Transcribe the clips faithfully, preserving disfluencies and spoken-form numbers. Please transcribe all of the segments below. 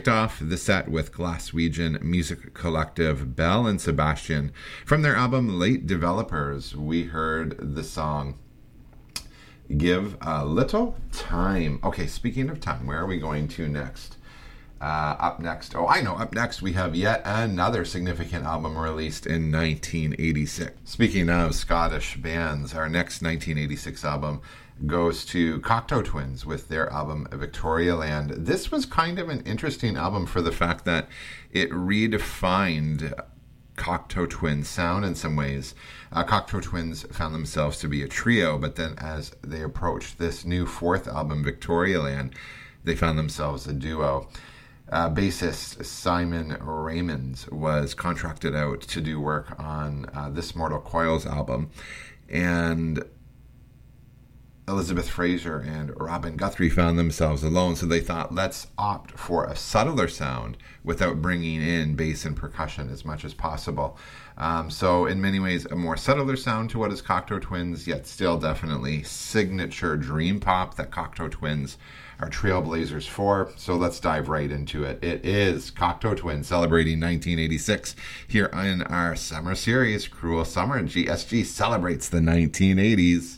Off the set with Glaswegian music collective Belle and Sebastian. From their album Late Developers, we heard the song Give a Little Time. Okay, speaking of time, where are we going to next? Uh, up next, oh, I know, up next we have yet another significant album released in nineteen eighty-six. Speaking of Scottish bands, our next nineteen eighty-six album goes to Cocteau Twins with their album Victorialand. This was kind of an interesting album for the fact that it redefined Cocteau Twins sound in some ways. Uh, Cocteau Twins found themselves to be a trio, but then as they approached this new fourth album, Victorialand, they found themselves a duo. Uh, bassist Simon Raymonds was contracted out to do work on uh, this Mortal Coils album, and Elizabeth Fraser and Robin Guthrie found themselves alone, so they thought, let's opt for a subtler sound without bringing in bass and percussion as much as possible. Um, so in many ways, a more subtler sound to what is Cocteau Twins, yet still definitely signature dream pop that Cocteau Twins are trailblazers for. So let's dive right into it. It is Cocteau Twins celebrating nineteen eighty-six here in our summer series, Cruel Summer. G S G celebrates the nineteen eighties.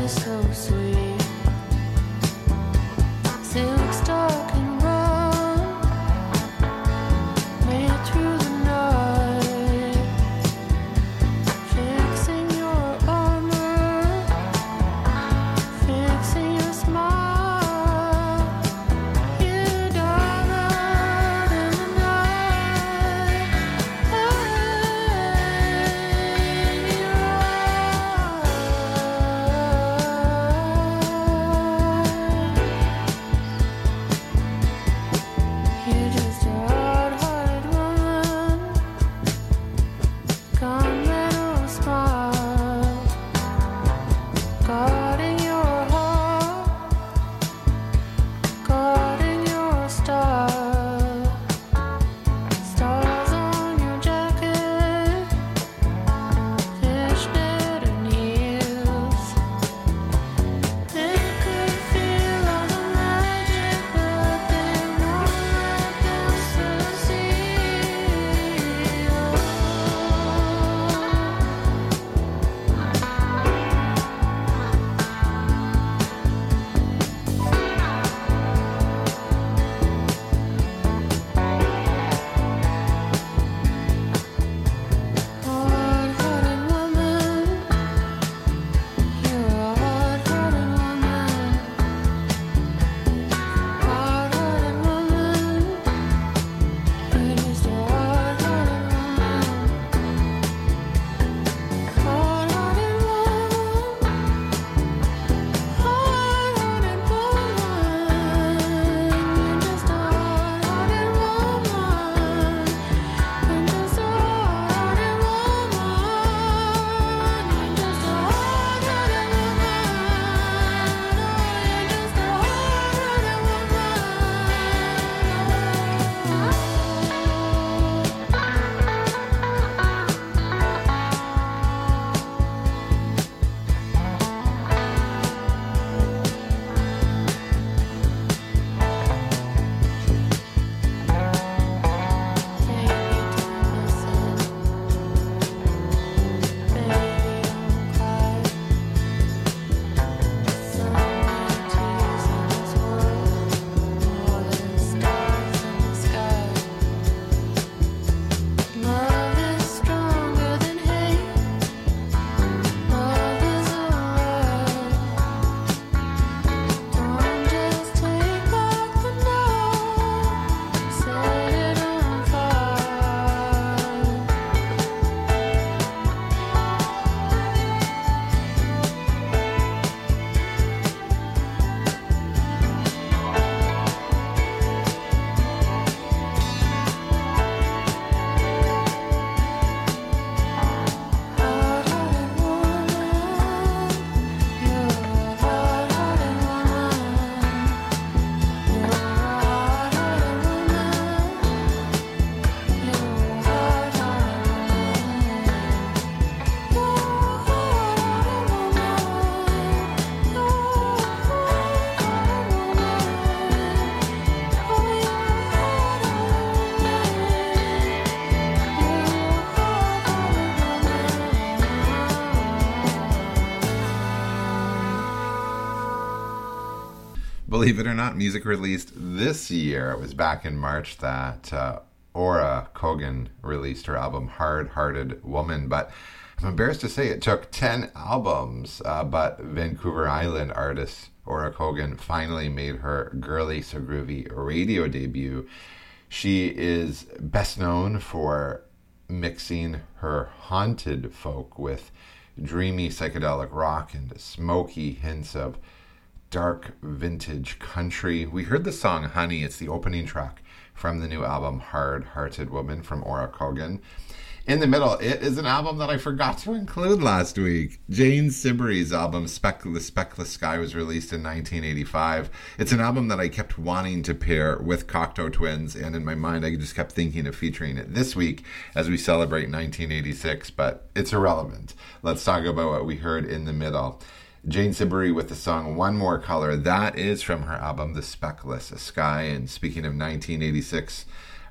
Believe it or not, music released this year. It was back in March that uh, Ora Kogan released her album Hard Hearted Woman, but I'm embarrassed to say it took ten albums, uh, but Vancouver Island artist Ora Kogan finally made her Girly So Groovy radio debut. She is best known for mixing her haunted folk with dreamy psychedelic rock and smoky hints of dark vintage country. We heard the song Honey. It's the opening track from the new album Hard Hearted Woman from Ora Kogan. In the middle, it is an album that I forgot to include last week. Jane Siberry's album Speckless, Speckless Sky was released in nineteen eighty-five. It's an album that I kept wanting to pair with Cocteau Twins, and in my mind I just kept thinking of featuring it this week as we celebrate nineteen eighty-six, but it's irrelevant. Let's talk about what we heard in the middle. Jane Siberry with the song One More Color. That is from her album The Speckless Sky. And speaking of nineteen eighty-six,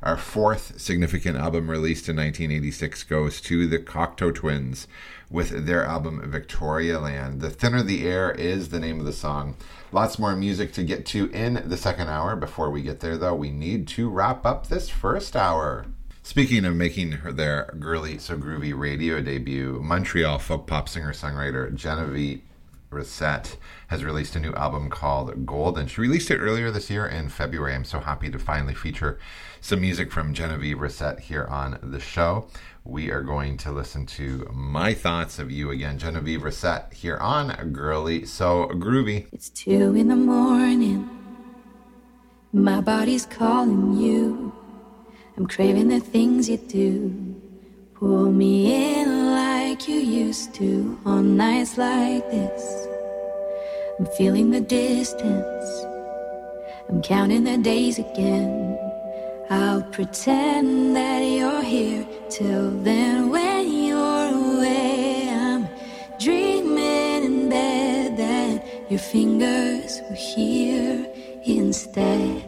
Our fourth significant album released in nineteen eighty-six goes to the Cocteau Twins with their album Victoria Land. The Thinner the Air is the name of the song. Lots more music to get to in the second hour. Before we get there, though, we need to wrap up this first hour. Speaking of making her their Girly So Groovy radio debut, Montreal folk pop singer-songwriter Genevieve Rissette has released a new album called Golden. She released it earlier this year in February. I'm so happy to finally feature some music from Genevieve Rissette here on the show. We are going to listen to My Thoughts of You again. Genevieve Rissette here on Girly So Groovy. It's two in the morning. My body's calling you. I'm craving the things you do. Pull me in like you used to on nights like this. I'm feeling the distance. I'm counting the days again. I'll pretend that you're here. Till then, when you're away, I'm dreaming in bed that your fingers were here instead.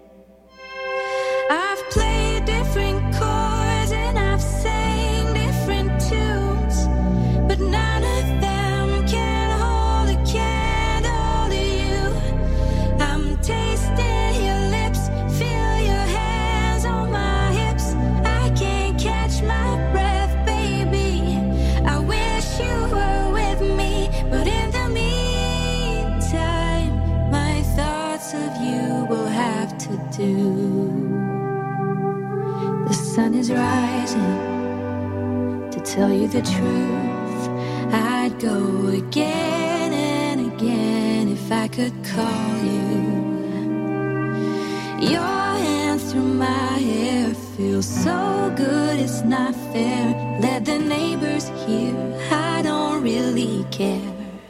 I've played different chords and I've sang different tunes, but none of them can hold a candle to you. I'm tasting your lips, feel your hands on my hips. I can't catch my breath, baby. I wish you were with me, but in the meantime, my thoughts of you will have to do. The sun is rising. To tell you the truth, I'd go again and again if I could call you. Your hand through my hair feels so good, it's not fair. Let the neighbors hear, I don't really care.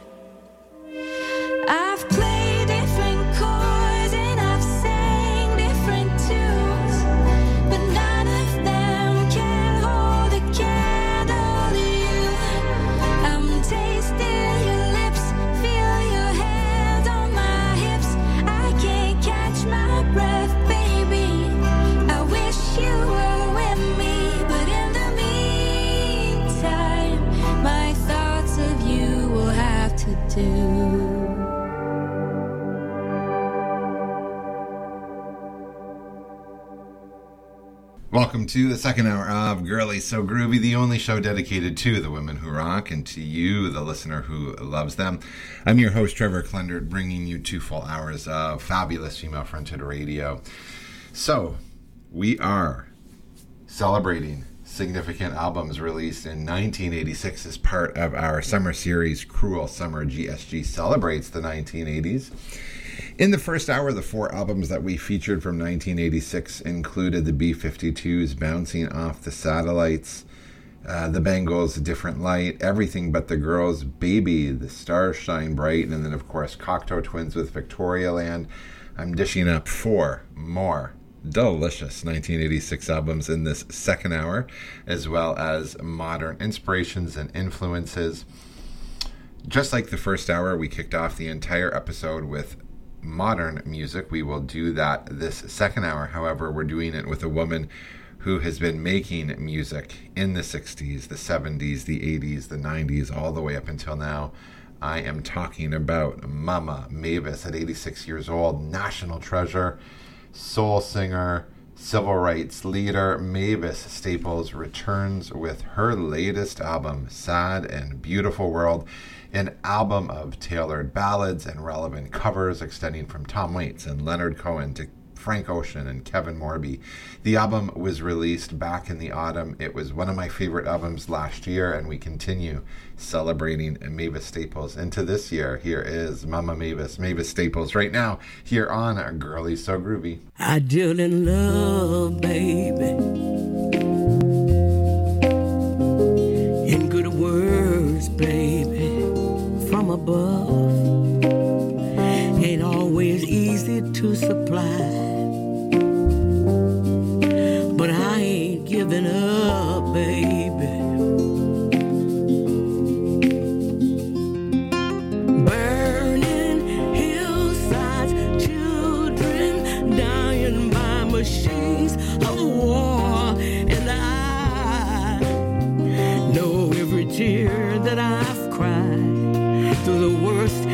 I've played different chords and I've sang different tunes, but none of them can hold a candle to you. I'm tasting your lips, feel your hands on my hips. I can't catch my breath, baby. I wish you were with me, but in the meantime, my thoughts of you will have to do. Welcome to the second hour of Girly So Groovy, the only show dedicated to the women who rock and to you, the listener who loves them. I'm your host, Trevor Klendert, bringing you two full hours of fabulous female-fronted radio. So, we are celebrating significant albums released in nineteen eighty-six as part of our summer series, Cruel Summer. G S G celebrates the nineteen eighties. In the first hour, the four albums that we featured from nineteen eighty-six included the B fifty-twos, Bouncing Off the Satellites, uh, the Bangles, Different Light, Everything But the Girls, Baby, The Stars Shine Bright, and then, of course, Cocteau Twins with Victoria Land. I'm dishing up four more delicious nineteen eighty-six albums in this second hour, as well as modern inspirations and influences. Just like the first hour, we kicked off the entire episode with modern music. We will do that this second hour. However, we're doing it with a woman who has been making music in the sixties, the seventies, the eighties, the nineties, all the way up until now. I am talking about Mama Mavis at eighty-six years old, national treasure, soul singer, civil rights leader. Mavis Staples returns with her latest album, Sad and Beautiful World, an album of tailored ballads and relevant covers extending from Tom Waits and Leonard Cohen to Frank Ocean and Kevin Morby. The album was released back in the autumn. It was one of my favorite albums last year, and we continue celebrating Mavis Staples into this year. Here is Mama Mavis, Mavis Staples, right now here on Girly So Groovy. I deal in love, baby, in good words, baby, from above. Ain't always easy to supply, but I ain't giving up, baby. Burning hillsides, children dying by machines of war.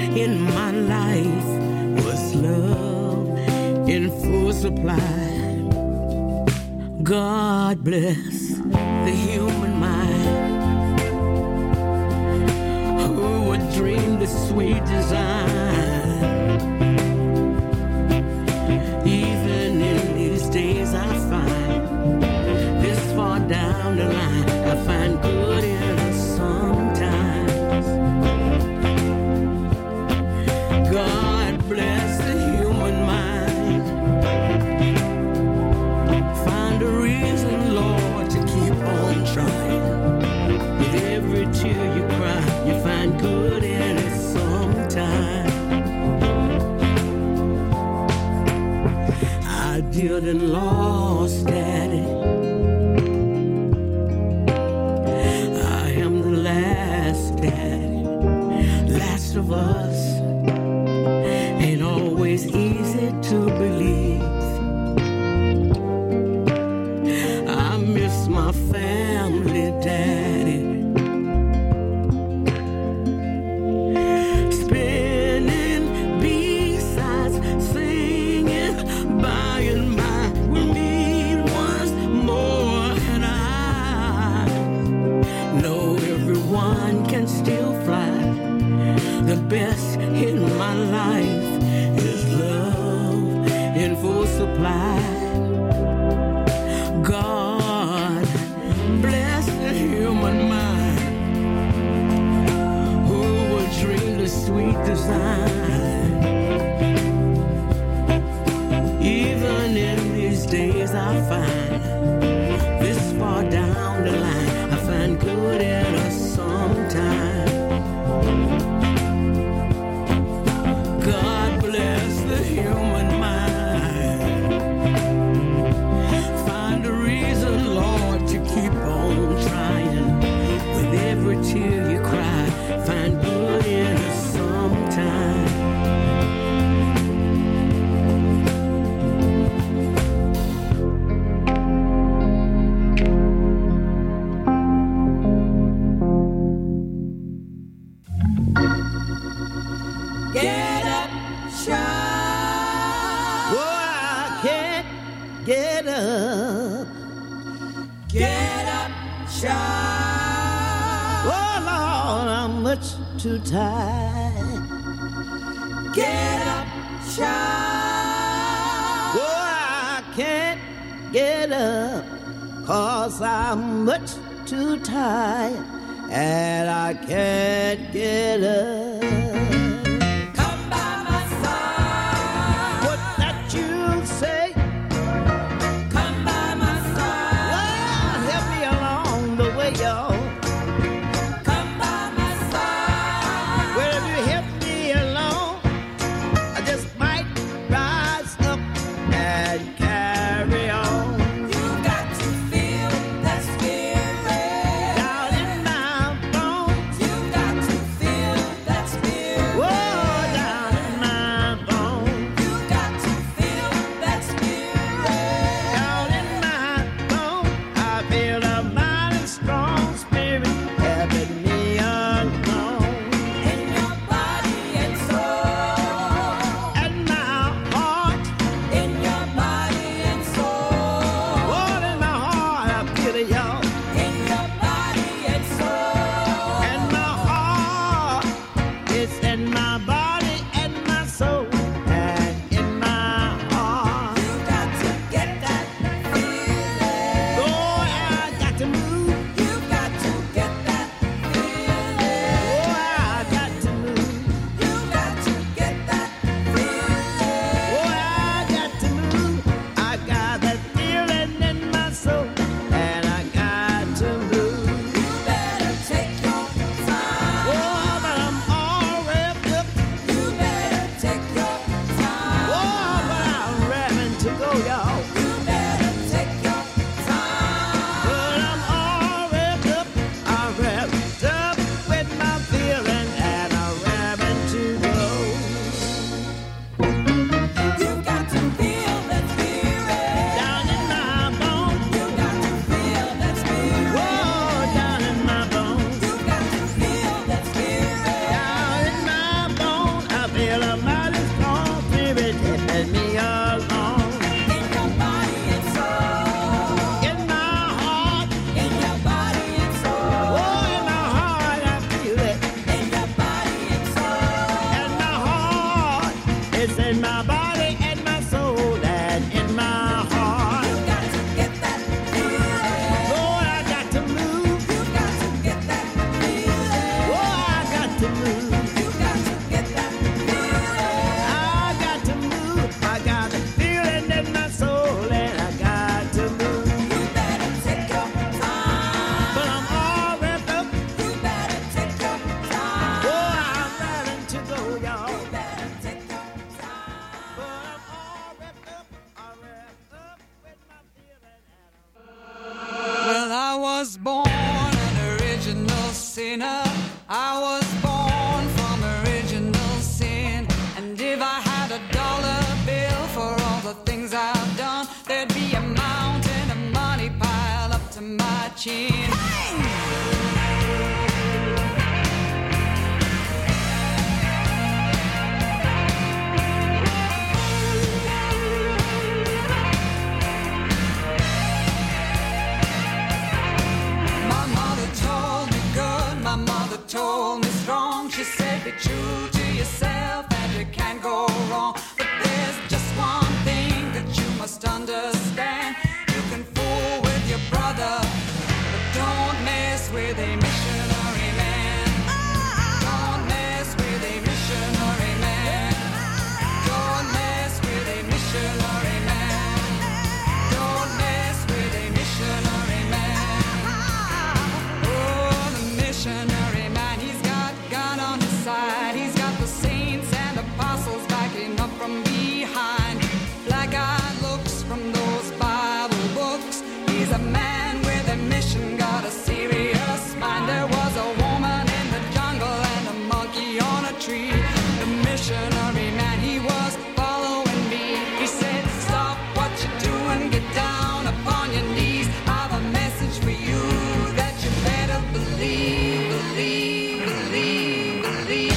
in my life was love in full supply. God bless the human mind who would dream the sweet design. Even in these days I find this far down the line, I find good in us sometimes. God bless the human mind. Find a reason, Lord, to keep on trying. With every tear you cry, you find good in it sometime. I didn't lost Daddy. I am the last Daddy, last of us. Ain't always easy to believe. I miss my family, Daddy. Spinning B-sides, singing by and by. We meet once more, and I know everyone can still fly. The best in my life is love in full supply. God bless the human mind who would dream the sweet design. Even in these days I find this far down the line, I find good in us sometimes. God bless the human mind. Find a reason, Lord, to keep on trying. With every tear you cry, find good in us sometime. Get up, shine. Oh, I can't get up. Get up, shine. Oh, Lord, I'm much too tired. Get up, shine. Oh, I can't get up, 'cause I'm much too tired, and I can't get up. That It's in my body and my soul and in my heart. You got to get that feeling. Oh, I got to move. You got to get that feeling. Oh, I got to move. You got to get that feeling. I got to move. I got a feeling in my soul and I got to move. You better take your time. But I'm all wrapped up. You better take your time. Oh, I'm ready to go, y'all. You better take your time. But I'm all wrapped up. I'm wrapped up with my feeling and I'm Well, I was born an original sinner. I was born from original sin. And if I had a dollar bill for all the things I've done, there'd be a mountain of money piled up to my chin. My mother told me good, my mother told me strong. She said be true to yourself and you can't go wrong. But there's just one thing that you must understand. You can fool with your brother, but don't mess with a missionary man. Don't mess with a missionary man. Don't mess with a missionary man. Don't mess with a missionary man. Oh, the missionary man, he's got God on his side. He's got the saints and apostles backing up from behind. Black-eyed looks from those Bible books. He's a man with a mission, got a serious mind. There was a woman in the jungle and a monkey on a tree. The missionary man, he was following me. He said, stop what you're doing, get down upon your knees. I've a message for you that you better believe, believe, believe, believe.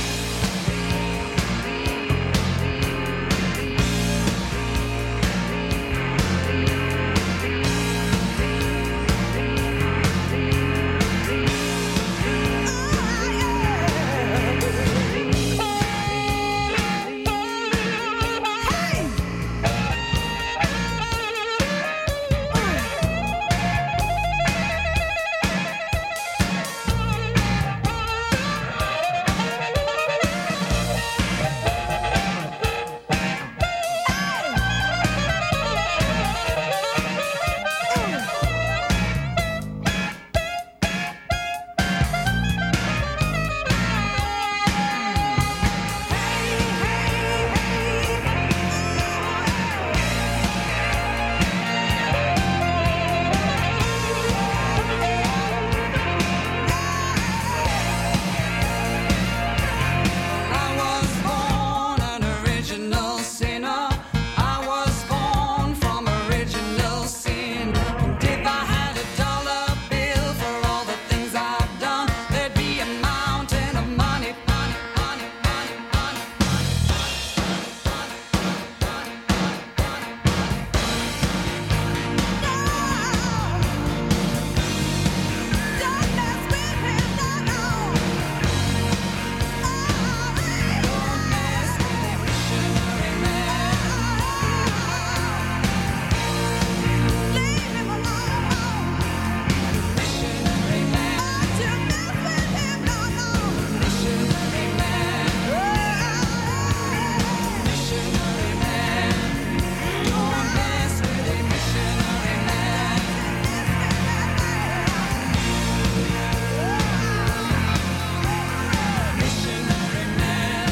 I was born an original sinner. I was born from original sin. And if I had a dollar bill for all the things I've done, there'd be a mountain of money, money, money, money, money. Don't mess with him, no, no. Don't mess with a missionary man. Leave him alone. Missionary man, Don't you mess with him, no, no. missionary man, missionary man. Don't mess with a missionary man. Missionary man.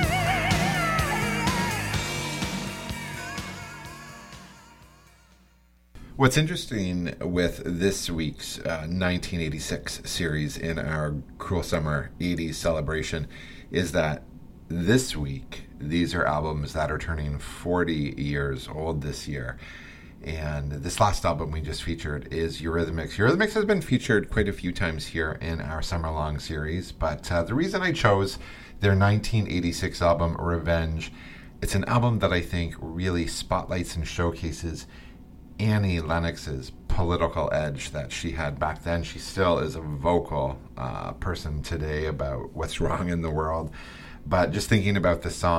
What's interesting with this week's uh, nineteen eighty-six series in our Cruel Summer eighties celebration is that this week, these are albums that are turning forty years old this year. And this last album we just featured is Eurythmics. Eurythmics has been featured quite a few times here in our Summer Long series, but uh, the reason I chose their nineteen eighty-six album, Revenge, it's an album that I think really spotlights and showcases Annie Lennox's political edge that she had back then. She still is a vocal uh, person today about what's wrong in the world. But just thinking about the song,